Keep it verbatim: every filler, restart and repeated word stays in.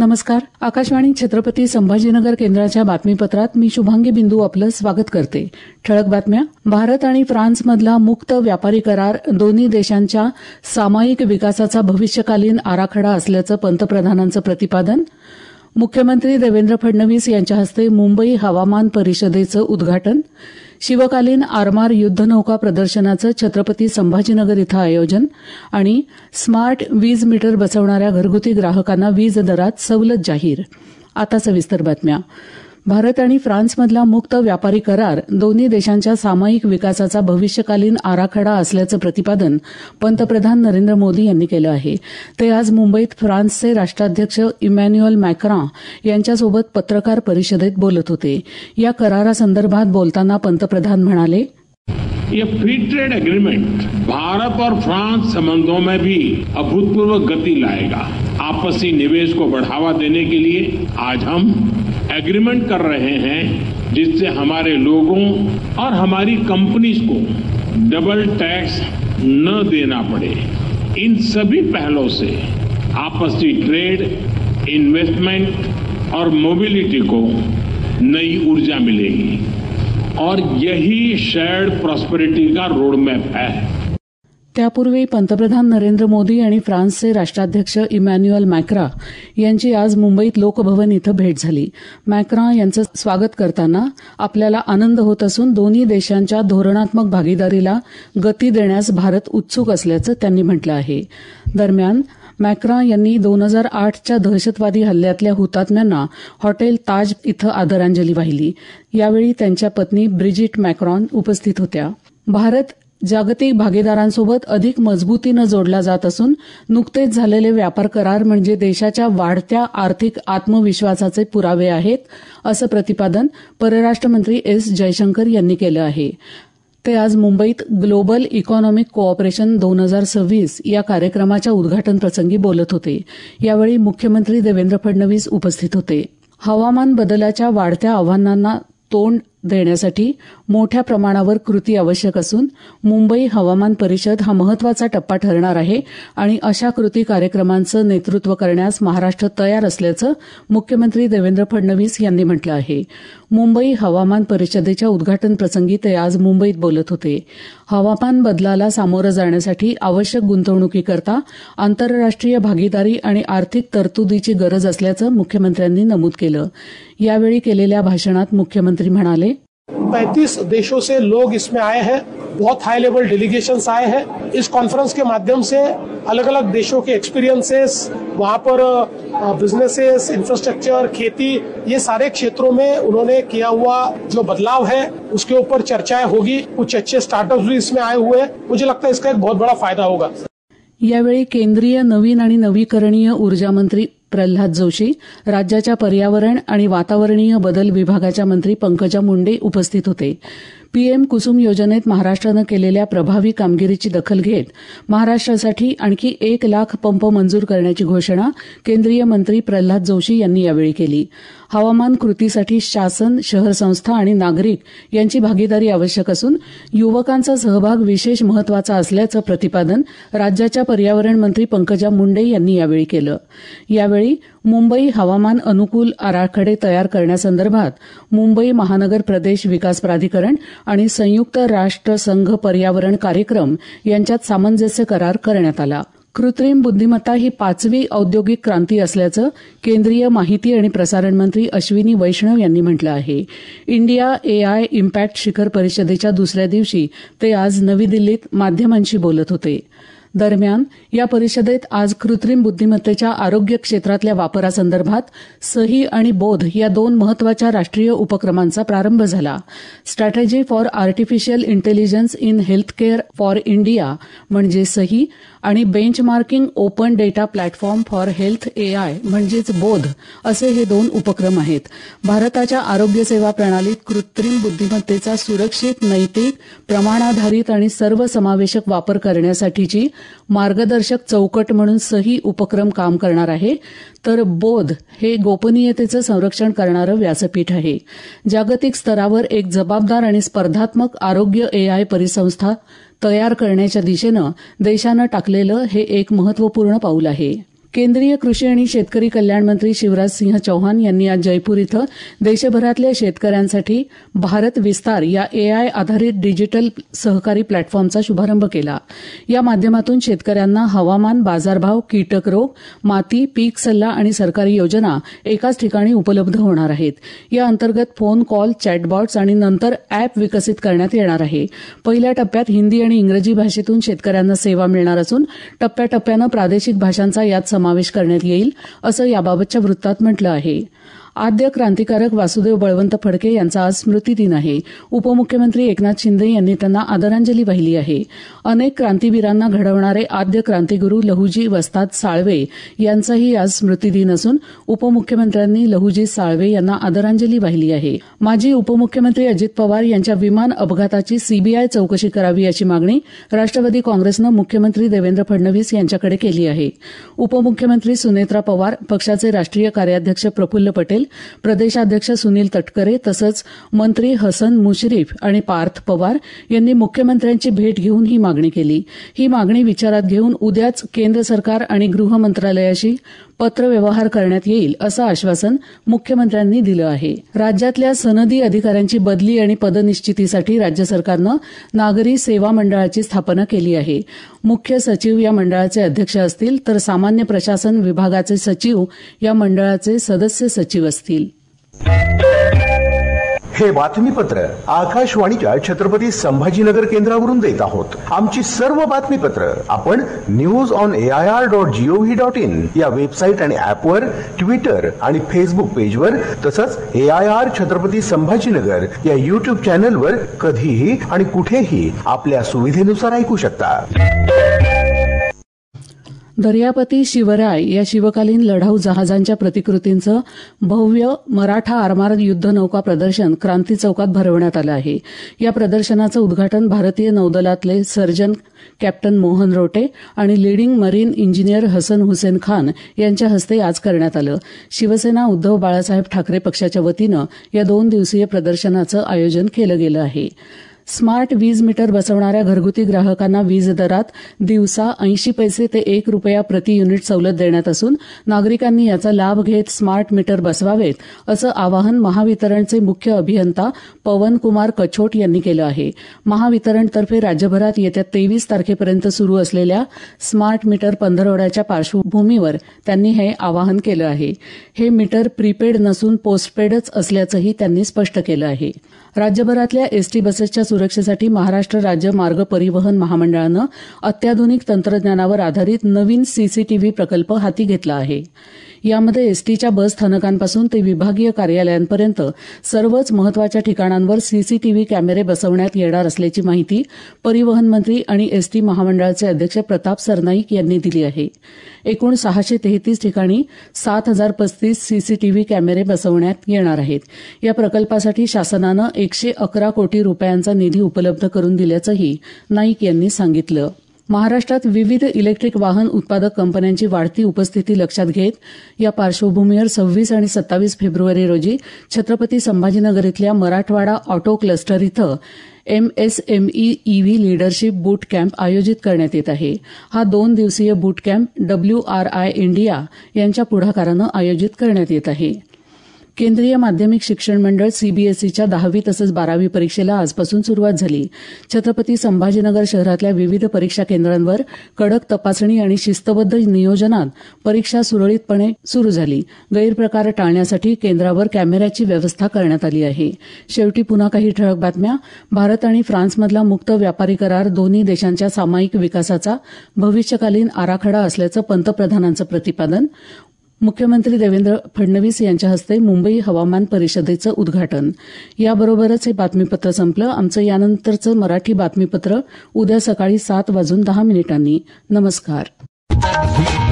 नमस्कार. आकाशवाणी छत्रपती संभाजीनगर केंद्राच्या बातमीपत्रात मी शुभांगी बिंदू आपलं स्वागत करते. ठळक बातम्या. भारत आणि फ्रान्समधला मुक्त व्यापारी करार दोन्ही देशांच्या सामायिक विकासाचा भविष्यकालीन आराखडा असल्याचं पंतप्रधानांचं प्रतिपादन. मुख्यमंत्री देवेंद्र फडणवीस यांच्या हस्ते मुंबई हवामान परिषदेचं उद्घाटन. शिवकालीन आरमार युद्धनौका प्रदर्शनाचं छत्रपती संभाजीनगर इथं आयोजन. आणि स्मार्ट वीज मीटर बसवणाऱ्या घरगुती ग्राहकांना वीज दरात सवलत जाहीर. आता सविस्तर बातम्या. भारत आणि फ्रान्समधला मुक्त व्यापारी करार दोन्ही देशांच्या सामायिक विकासाचा भविष्यकालीन आराखडा असल्याचं प्रतिपादन पंतप्रधान नरेंद्र मोदी यांनी केलं आहे. ते आज मुंबईत फ्रान्सचे राष्ट्राध्यक्ष इमॅन्युअल मॅक्रॉन यांच्यासोबत पत्रकार परिषदेत बोलत होते. या करारासंदर्भात बोलताना पंतप्रधान म्हणाले, ये फ्री ट्रेड एग्रीमेंट भारत और फ्रांस संबंधों में भी अभूतपूर्व गति लाएगा. आपसी निवेश को बढ़ावा देने के लिए आज हम एग्रीमेंट कर रहे हैं, जिससे हमारे लोगों और हमारी कंपनीज को डबल टैक्स न देना पड़े. इन सभी पहलों से आपसी ट्रेड, इन्वेस्टमेंट और मोबिलिटी को नई ऊर्जा मिलेगी और यही शेयर्ड प्रॉस्पेरिटी का रोड मैप है. त्यापूर्वी पंतप्रधान नरेंद्र मोदी आणि फ्रान्सचे राष्ट्राध्यक्ष इमॅन्युअल मॅक्रॉन यांची आज मुंबईत लोकभवन इथं भेट झाली. मॅक्रॉन यांचं स्वागत करताना आपल्याला आनंद होत असून दोन्ही देशांच्या धोरणात्मक भागीदारीला गती देण्यास भारत उत्सुक असल्याचं त्यांनी म्हटलं आहे. दरम्यान मॅक्रॉन यांनी दोन हजार आठच्या दहशतवादी हल्ल्यातल्या हुतात्म्यांना हॉटेल ताज इथं आदरांजली वाहिली. यावेळी त्यांच्या पत्नी ब्रिजिट मॅक्रॉन उपस्थित होत्या. भारत जागतिक भागीदारांसोबत अधिक मजबूतीनं जोडला जात असून नुकतेच झालेले व्यापार करार म्हणजे देशाच्या वाढत्या आर्थिक आत्मविश्वासाचे पुरावे आहेत, असं प्रतिपादन परराष्ट्र मंत्री एस जयशंकर यांनी केलं आहे. ते आज मुंबईत ग्लोबल इकॉनॉमिक कोऑपरेशन दोन हजार सव्वीस या कार्यक्रमाच्या उद्घाटनप्रसंगी बोलत होते. यावेळी मुख्यमंत्री देवेंद्र फडणवीस उपस्थित होते. हवामान बदलाच्या वाढत्या आव्हानांना तोंड देण्यासाठी मोठ्या प्रमाणावर कृती आवश्यक असून मुंबई हवामान परिषद हा महत्वाचा टप्पा ठरणार आहे आणि अशा कृती कार्यक्रमांचं नेतृत्व करण्यास महाराष्ट्र तयार असल्याचं मुख्यमंत्री देवेंद्र फडणवीस यांनी म्हटलं आहे. मुंबई हवामान परिषदेच्या उद्घाटनप्रसंगी ते आज मुंबईत बोलत होते. हवामान बदलाला सामोरं जाण्यासाठी आवश्यक गुंतवणुकीकरता आंतरराष्ट्रीय भागीदारी आणि आर्थिक तरतुदीची गरज असल्याचं मुख्यमंत्र्यांनी नमूद केलं. यावेळी केलेल्या भाषणात मुख्यमंत्री म्हणाले, पैंतीस देशों से लोग इसमें आए हैं, बहुत हाई लेवल डेलीगेशंस आए हैं. इस कॉन्फ्रेंस के माध्यम से अलग अलग देशों के एक्सपीरियंसेस, वहाँ पर बिजनेसेस, इंफ्रास्ट्रक्चर, खेती, ये सारे क्षेत्रों में उन्होंने किया हुआ जो बदलाव है उसके ऊपर चर्चाएं होगी. कुछ अच्छे स्टार्टअप्स भी इसमें आए हुए हैं. मुझे लगता है इसका एक बहुत बड़ा फायदा होगा. यावेळी केंद्रीय नवीन आणि नवीकरणीय ऊर्जा मंत्री प्रल्हाद जोशी, राज्याच्या पर्यावरण आणि वातावरणीय बदल विभागाच्या मंत्री पंकजा मुंडे उपस्थित होते. पीएम कुसुम योजनेत महाराष्ट्रानं केलेल्या प्रभावी कामगिरीची दखल घेत महाराष्ट्रासाठी आणखी एक लाख पंप मंजूर करण्याची घोषणा केंद्रीय मंत्री प्रल्हाद जोशी यांनी यावेळी केली. हवामान कृतीसाठी शासन, शहर संस्था आणि नागरिक यांची भागीदारी आवश्यक असून युवकांचा सहभाग विशेष महत्वाचा असल्याचं प्रतिपादन राज्याच्या पर्यावरण मंत्री पंकजा मुंडे यांनी यावेळी केलं. यावेळी मुंबई हवामान अनुकूल आराखडे तयार करण्यासंदर्भात मुंबई महानगर प्रदेश विकास प्राधिकरण आणि संयुक्त राष्ट्र संघ पर्यावरण कार्यक्रम यांच्यात सामंजस्य करार करण्यात आला. कृत्रिम बुद्धिमत्ता ही पाचवी औद्योगिक क्रांती असल्याचं केंद्रीय माहिती आणि प्रसारण मंत्री अश्विनी वैष्णव यांनी म्हटलं आहे. इंडिया एआय इम्पॅक्ट शिखर परिषदेच्या दुसऱ्या दिवशी ते आज नवी दिल्लीत माध्यमांशी बोलत होते. दरम्यान या परिषदेत आज कृत्रिम बुद्धिमत्तेच्या आरोग्य क्षेत्रातल्या वापरासंदर्भात सही आणि बोध या दोन महत्वाच्या राष्ट्रीय उपक्रमांचा प्रारंभ झाला. Strategy for artificial intelligence in healthcare for India म्हणजे सही आणि benchmarking open data platform for health AI म्हणजेच बोध असे हे दोन उपक्रम आहेत. भारताच्या आरोग्य सेवा प्रणालीत कृत्रिम बुद्धिमत्तेचा सुरक्षित, नैतिक, प्रमाणाधारित आणि सर्वसमावेशक वापर करण्यासाठीची मार्गदर्शक चौकट म्हणून सही उपक्रम काम करणार आहे, तर बोध हे गोपनीयतेचं संरक्षण करणारं व्यासपीठ आहे. जागतिक स्तरावर एक जबाबदार आणि स्पर्धात्मक आरोग्य एआय परिसंस्था तयार करण्याच्या दिशेनं देशानं टाकलेलं हे एक महत्वपूर्ण पाऊल आहे. केंद्रीय कृषी आणि शेतकरी कल्याण मंत्री शिवराज सिंह चौहान यांनी आज जयपूर इथं देशभरातल्या शेतकऱ्यांसाठी भारत विस्तार या एआय आधारित डिजिटल सहकारी प्लॅटफॉर्मचा शुभारंभ केला. या माध्यमातून शेतकऱ्यांना हवामान, बाजारभाव, कीटक रोग, माती, पीक सल्ला आणि सरकारी योजना एकाच ठिकाणी उपलब्ध होणार आहेत. या अंतर्गत फोन कॉल, चॅटबॉट्स आणि नंतर अॅप विकसित करण्यात येणार आहे. पहिल्या टप्प्यात हिंदी आणि इंग्रजी भाषेतून शेतकऱ्यांना सेवा मिळणार असून टप्प्याटप्प्यानं प्रादेशिक भाषांचा यात समावेश करण्यात येईल असं याबाबतच्या वृत्तात म्हटलं आहे. आद्य क्रांतिकारक वासुदेव बळवंत फडके यांचा आज स्मृतिदिन आहे. उपमुख्यमंत्री एकनाथ शिंदे यांनी त्यांना आदरांजली वाहिली आहे. अनेक क्रांतीवीरांना घडवणारे आद्य क्रांतिगुरू लहुजी वस्ताद साळवे यांचाही आज स्मृतिदिन असून उपमुख्यमंत्र्यांनी लहुजी साळवे यांना आदरांजली वाहिली आहे. माजी उपमुख्यमंत्री अजित पवार यांच्या विमान अपघाताची सीबीआय चौकशी करावी अशी मागणी राष्ट्रवादी काँग्रेसनं मुख्यमंत्री देवेंद्र फडणवीस यांच्याकडे केली आहे. उपमुख्यमंत्री सुनेत्रा पवार, पक्षाचे राष्ट्रीय कार्याध्यक्ष प्रफुल्ल पटेल, प्रदेशाध्यक्ष सुनील तटकरे तसंच मंत्री हसन मुश्रीफ आणि पार्थ पवार यांनी मुख्यमंत्र्यांची भेट घेऊन ही मागणी केली. ही मागणी विचारात घेऊन उद्याच केंद्र सरकार आणि गृह मंत्रालयाशी पत्रव्यवहार करण्यात येईल असं आश्वासन मुख्यमंत्र्यांनी दिलं आहे. राज्यातल्या सनदी अधिकाऱ्यांची बदली आणि पदनिश्चितीसाठी राज्य सरकारनं नागरी सेवा मंडळाची स्थापना केली आहे. मुख्य सचिव या मंडळाचे अध्यक्ष असतील तर सामान्य प्रशासन विभागाचे सचिव या मंडळाचे सदस्य सचिव असतील. हे बातमीपत्र आकाशवाणीच्या छत्रपती संभाजीनगर केंद्रावरून देत आहोत. आमची सर्व बातमीपत्र आपण news on AIR dot G O V dot in या वेबसाईट आणि ऍपवर, ट्विटर आणि फेसबुक पेजवर तसंच एआयआर छत्रपती संभाजीनगर या युट्यूब चॅनलवर कधीही आणि कुठेही आपल्या सुविधेनुसार ऐकू शकता. दर्यापती शिवराय या शिवकालीन लढाऊ जहाजांच्या प्रतिकृतींचं भव्य मराठा आरमार युद्धनौका प्रदर्शन क्रांती चौकात भरवण्यात आलं आहे. या प्रदर्शनाचं उद्घाटन भारतीय नौदलातले सर्जन कॅप्टन मोहन रोटे आणि leading marine engineer Hasan Hussain Khan यांच्या हस्ते आज करण्यात आलं. शिवसेना उद्धव बाळासाहेब ठाकरे पक्षाच्या वतीनं या दोन दिवसीय प्रदर्शनाचं आयोजन केलं गेलं आहे. स्मार्ट वीज मीटर बसवणाऱ्या घरगुती ग्राहकांना वीज दरात दिवसा ऐंशी पैसे ते एक रुपया प्रति युनिट सवलत देण्यात असून नागरिकांनी याचा लाभ घेत स्मार्ट मीटर बसवावेत असं आवाहन महावितरणचे मुख्य अभियंता पवन कुमार कछोट यांनी केलं आहे. महावितरणतर्फे राज्यभरात येत्या तेवीस तारखेपर्यंत सुरू असलेल्या स्मार्ट मीटर पंधरवड्याच्या पार्श्वभूमीवर त्यांनी हे आवाहन केलं आहे. हे मीटर प्रीपेड नसून पोस्टपेडच असल्याचंही त्यांनी स्पष्ट केलं आहे. राज्यभरातल्या एसटी बसेसच्या सुरक्षेसाठी महाराष्ट्र राज्य मार्ग परिवहन महामंडळानं अत्याधुनिक तंत्रज्ञानावर आधारित नवीन सीसीटीव्ही प्रकल्प हाती घेतला आहे. यामध्ये एसटीच्या बस स्थानकांपासून ते विभागीय कार्यालयांपर्यंत सर्वच महत्वाच्या ठिकाणांवर सीसीटीव्ही कॅमेरे बसवण्यात येणार असल्याची माहिती परिवहन मंत्री आणि एसटी महामंडळाचे अध्यक्ष प्रताप सरनाईक यांनी दिली आहे. एकूण सहाशे तेहतीस ठिकाणी सात हजार पस्तीस सीसीटीव्ही कॅमेरे बसवण्यात येणार आहेत. या प्रकल्पासाठी शासनानं एकशे अकरा कोटी रुपयांचा निधी उपलब्ध करून दिल्याचंही नाईक यांनी सांगितलं. महाराष्ट्रात विविध इलेक्ट्रिक वाहन उत्पादक कंपन्यांची वाढती उपस्थिती लक्षात घेत या पार्श्वभूमीवर सव्वीस आणि सत्तावीस फेब्रुवारी रोजी छत्रपती संभाजीनगर इथल्या मराठवाडा ऑटो क्लस्टर इथं MSME EV leadership boot camp आयोजित करण्यात येत आहे. हा दोन दिवसीय बूट कॅम्प डब्ल्यूआरआय इंडिया यांच्या पुढाकारानं आयोजित करण्यात येत आहे. केंद्रीय माध्यमिक शिक्षण मंडळ सीबीएसईच्या दहावी तसंच बारावी परीक्षेला आजपासून सुरुवात झाली. छत्रपती संभाजीनगर शहरातल्या विविध परीक्षा केंद्रांवर कडक तपासणी आणि शिस्तबद्ध नियोजनात परीक्षा सुरळीतपणे सुरू झाली. गैरप्रकार टाळण्यासाठी केंद्रावर कॅमेऱ्याची व्यवस्था करण्यात आली आहे. शेवटी पुन्हा काही ठळक बातम्या. भारत आणि फ्रान्समधला मुक्त व्यापारी करार दोन्ही देशांच्या सामायिक विकासाचा भविष्यकालीन आराखडा असल्याचं पंतप्रधानांचं प्रतिपादन. मुख्यमंत्री देवेंद्र फडणवीस यांच्या हस्ते मुंबई हवामान परिषदेचं उद्घाटन. याबरोबरच हे बातमीपत्र संपलं. आमचं यानंतरचं मराठी बातमीपत्र उद्या सकाळी सात वाजून दहा मिनिटांनी. नमस्कार.